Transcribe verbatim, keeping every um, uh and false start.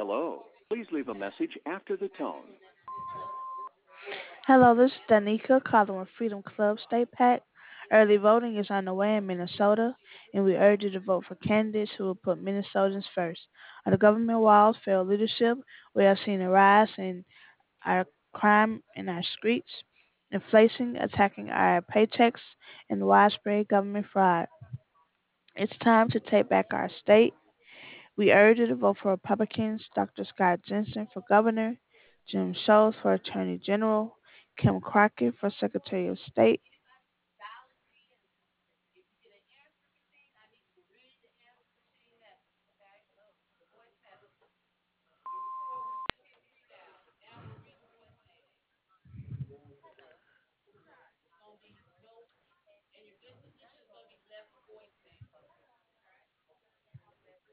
Hello. Please leave a message after the tone. Hello, this is Danica calling with Freedom Club State PAC. Early voting is underway in Minnesota, and we urge you to vote for candidates who will put Minnesotans first. Under government walls, failed leadership, we have seen a rise in our crime in our streets, inflation attacking our paychecks, and widespread government fraud. It's time to take back our state. We urge you to vote for Republicans, Doctor Scott Jensen for governor, Jim Schultz for attorney general, Kim Crockett for secretary of state,